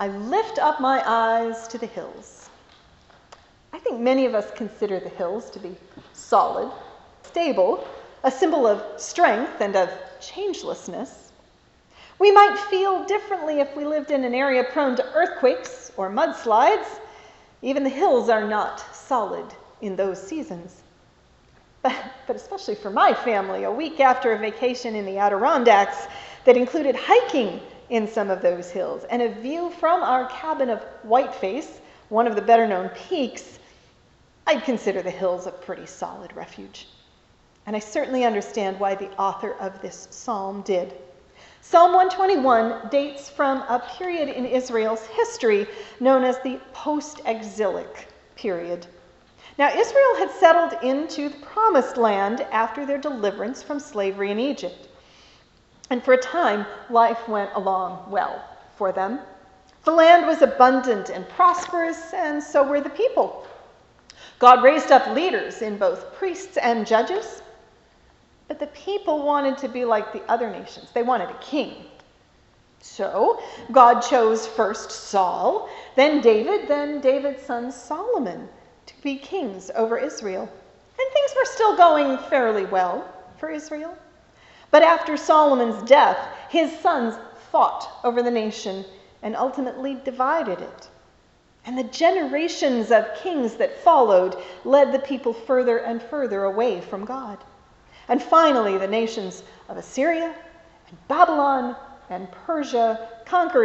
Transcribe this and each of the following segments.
I lift up my eyes to the hills. I think many of us consider the hills to be solid, stable, a symbol of strength and of changelessness. We might feel differently if we lived in an area prone to earthquakes or mudslides. Even the hills are not solid in those seasons. But especially for my family, a week after a vacation in the Adirondacks that included hiking in some of those hills and a view from our cabin of Whiteface, one of the better-known peaks, I'd consider the hills a pretty solid refuge. And I certainly understand why the author of this psalm did. Psalm 121 dates from a period in Israel's history known as the post-exilic period. Now, Israel had settled into the Promised Land after their deliverance from slavery in Egypt. And for a time, life went along well for them. The land was abundant and prosperous, and so were the people. God raised up leaders in both priests and judges, but the people wanted to be like the other nations. They wanted a king. So God chose first Saul, then David's son Solomon to be kings over Israel. And things were still going fairly well for Israel. But after Solomon's death, his sons fought over the nation and ultimately divided it. And the generations of kings that followed led the people further and further away from God. And finally, the nations of Assyria and Babylon and Persia conquered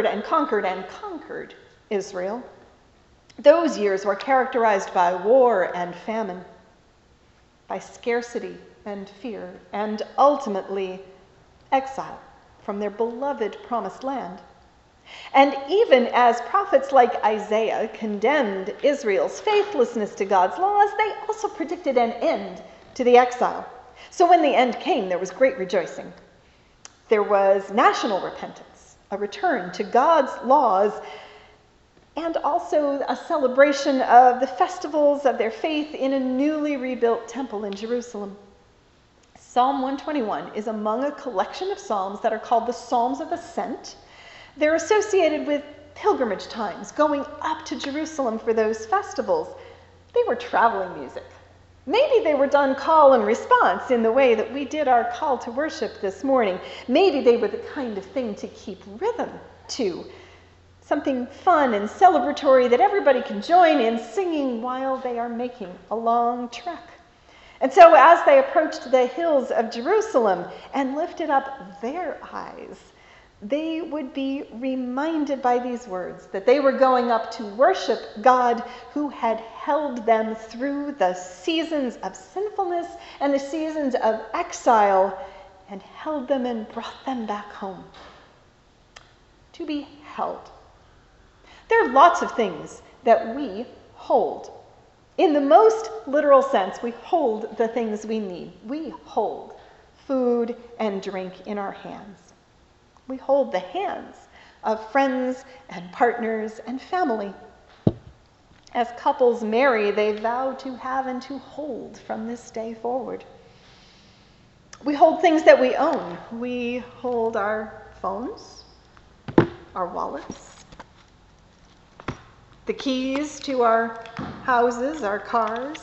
Israel. Those years were characterized by war and famine, by scarcity and fear, and ultimately exile from their beloved Promised Land. And even as prophets like Isaiah condemned Israel's faithlessness to God's laws, they also predicted an end to the exile. So when the end came, there was great rejoicing. There was national repentance, a return to God's laws, and also a celebration of the festivals of their faith in a newly rebuilt temple in Jerusalem. Psalm 121 is among a collection of psalms that are called the Psalms of Ascent. They're associated with pilgrimage times, going up to Jerusalem for those festivals. They were traveling music. Maybe they were done call and response in the way that we did our call to worship this morning. Maybe they were the kind of thing to keep rhythm to. Something fun and celebratory that everybody can join in singing while they are making a long trek. And so as they approached the hills of Jerusalem and lifted up their eyes, they would be reminded by these words that they were going up to worship God who had held them through the seasons of sinfulness and the seasons of exile and held them and brought them back home. To be held. There are lots of things that we hold. In the most literal sense, we hold the things we need. We hold food and drink in our hands. We hold the hands of friends and partners and family. As couples marry, they vow to have and to hold from this day forward. We hold things that we own. We hold our phones, our wallets, the keys to our houses, our cars.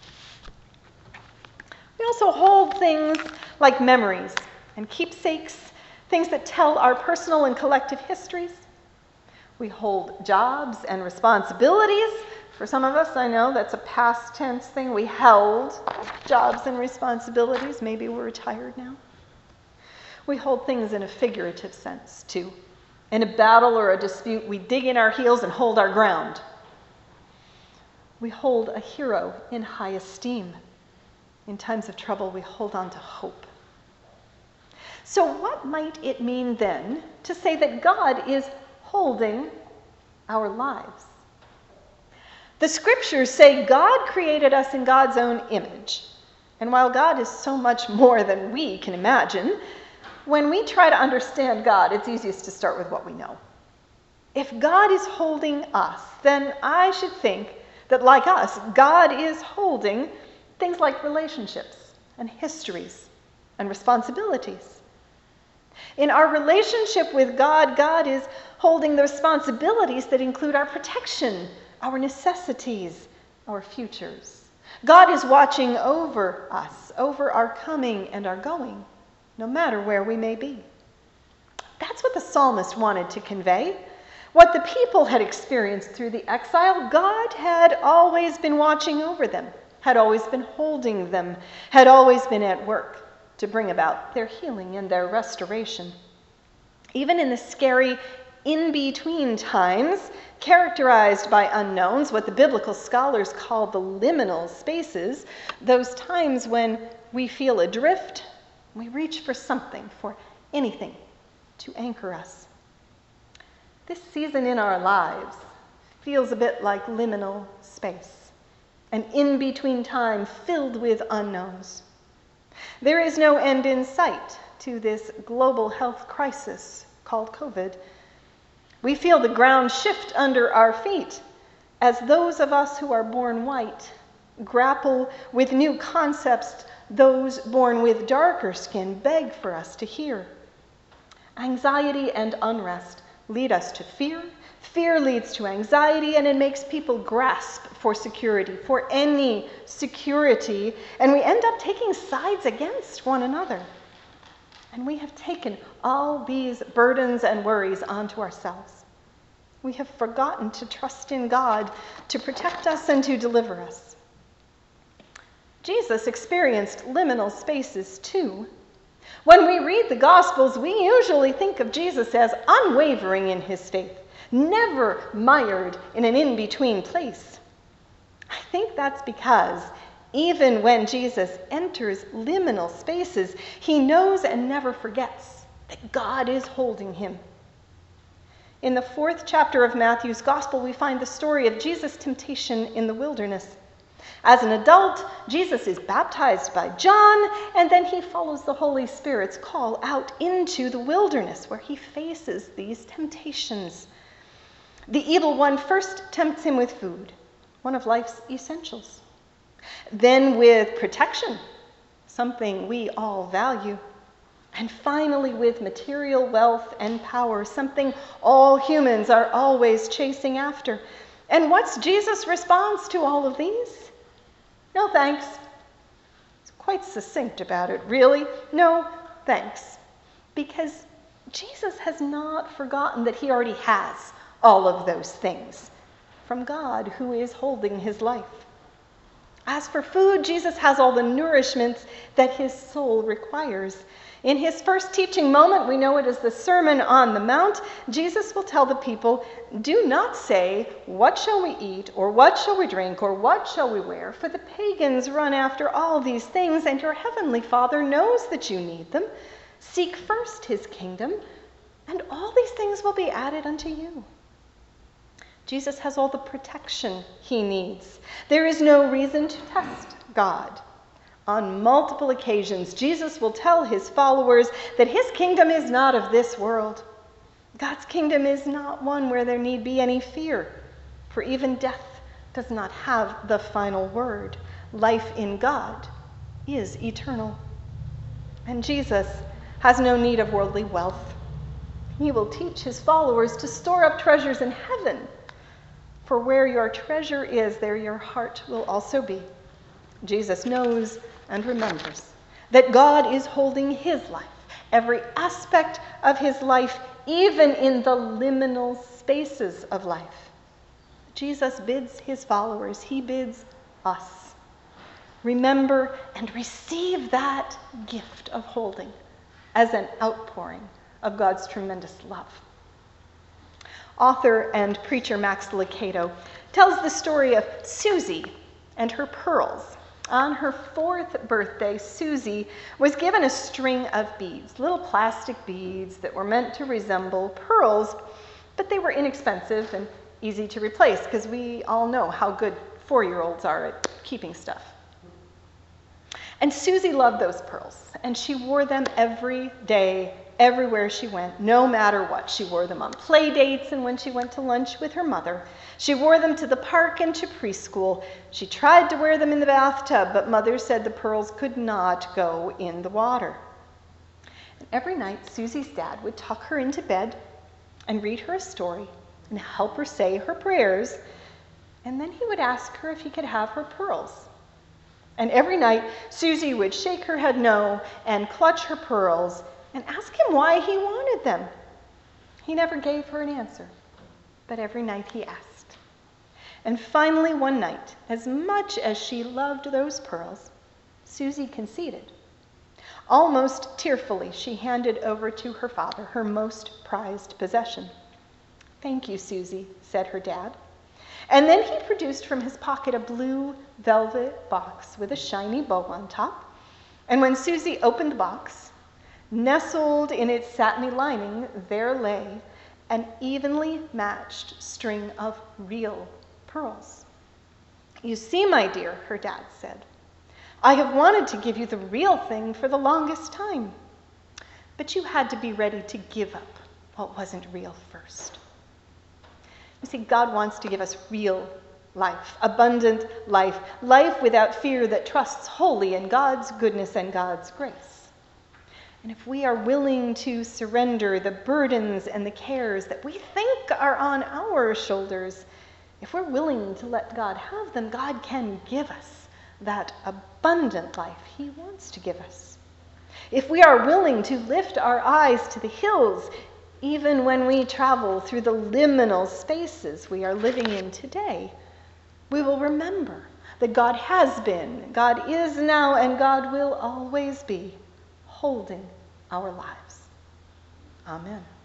We also hold things like memories and keepsakes, things that tell our personal and collective histories. We hold jobs and responsibilities. For some of us, I know that's a past tense thing. We held jobs and responsibilities. Maybe we're retired now. We hold things in a figurative sense, too. In a battle or a dispute, we dig in our heels and hold our ground. We hold a hero in high esteem. In times of trouble, we hold on to hope. So what might it mean then to say that God is holding our lives? The scriptures say God created us in God's own image. And while God is so much more than we can imagine, when we try to understand God, it's easiest to start with what we know. If God is holding us, then I should think that, like us, God is holding things like relationships and histories and responsibilities. In our relationship with God, God is holding the responsibilities that include our protection, our necessities, our futures. God is watching over us, over our coming and our going, no matter where we may be. That's what the psalmist wanted to convey. What the people had experienced through the exile, God had always been watching over them, had always been holding them, had always been at work to bring about their healing and their restoration. Even in the scary in-between times, characterized by unknowns, what the biblical scholars call the liminal spaces, those times when we feel adrift, we reach for something, for anything, to anchor us. This season in our lives feels a bit like liminal space, an in-between time filled with unknowns. There is no end in sight to this global health crisis called COVID. We feel the ground shift under our feet as those of us who are born white grapple with new concepts those born with darker skin beg for us to hear. Anxiety and unrest lead us to fear. Fear leads to anxiety, and it makes people grasp for security, for any security, and we end up taking sides against one another. And we have taken all these burdens and worries onto ourselves. We have forgotten to trust in God to protect us and to deliver us. Jesus experienced liminal spaces too. When we read the Gospels, we usually think of Jesus as unwavering in his faith, never mired in an in-between place. I think that's because even when Jesus enters liminal spaces, he knows and never forgets that God is holding him. In the 4th chapter of Matthew's Gospel, we find the story of Jesus' temptation in the wilderness. As an adult, Jesus is baptized by John, and then he follows the Holy Spirit's call out into the wilderness where he faces these temptations. The evil one first tempts him with food, one of life's essentials. Then with protection, something we all value. And finally with material wealth and power, something all humans are always chasing after. And what's Jesus' response to all of these? No thanks. It's quite succinct about it, really. No thanks. Because Jesus has not forgotten that he already has all of those things from God, who is holding his life. As for food, Jesus has all the nourishments that his soul requires. In his first teaching moment, we know it as the Sermon on the Mount, Jesus will tell the people, "Do not say, 'What shall we eat?' or 'What shall we drink?' or 'What shall we wear?' For the pagans run after all these things, and your heavenly Father knows that you need them. Seek first his kingdom, and all these things will be added unto you." Jesus has all the protection he needs. There is no reason to test God. On multiple occasions, Jesus will tell his followers that his kingdom is not of this world. God's kingdom is not one where there need be any fear, for even death does not have the final word. Life in God is eternal. And Jesus has no need of worldly wealth. He will teach his followers to store up treasures in heaven, for where your treasure is, there your heart will also be. Jesus knows and remembers that God is holding his life, every aspect of his life, even in the liminal spaces of life. Jesus bids his followers, he bids us, remember and receive that gift of holding as an outpouring of God's tremendous love. Author and preacher Max Lucado tells the story of Susie and her pearls. On her 4th birthday, Susie was given a string of beads, little plastic beads that were meant to resemble pearls, but they were inexpensive and easy to replace because we all know how good 4-year-olds are at keeping stuff. And Susie loved those pearls, and she wore them every day, everywhere she went, no matter what. She wore them on play dates and when she went to lunch with her mother. She wore them to the park and to preschool. She tried to wear them in the bathtub, but Mother said the pearls could not go in the water. And every night, Susie's dad would tuck her into bed and read her a story and help her say her prayers, and then he would ask her if he could have her pearls. And every night, Susie would shake her head no and clutch her pearls and ask him why he wanted them. He never gave her an answer, but every night he asked. And finally, one night, as much as she loved those pearls, Susie conceded. Almost tearfully, she handed over to her father her most prized possession. "Thank you, Susie," said her dad. And then he produced from his pocket a blue velvet box with a shiny bow on top. And when Susie opened the box, nestled in its satiny lining, there lay an evenly matched string of real pearls. "You see, my dear," her dad said, "I have wanted to give you the real thing for the longest time. But you had to be ready to give up what wasn't real first." You see, God wants to give us real life, abundant life, life without fear that trusts wholly in God's goodness and God's grace. And if we are willing to surrender the burdens and the cares that we think are on our shoulders, if we're willing to let God have them, God can give us that abundant life He wants to give us. If we are willing to lift our eyes to the hills, even when we travel through the liminal spaces we are living in today, we will remember that God has been, God is now, and God will always be holding our lives. Amen.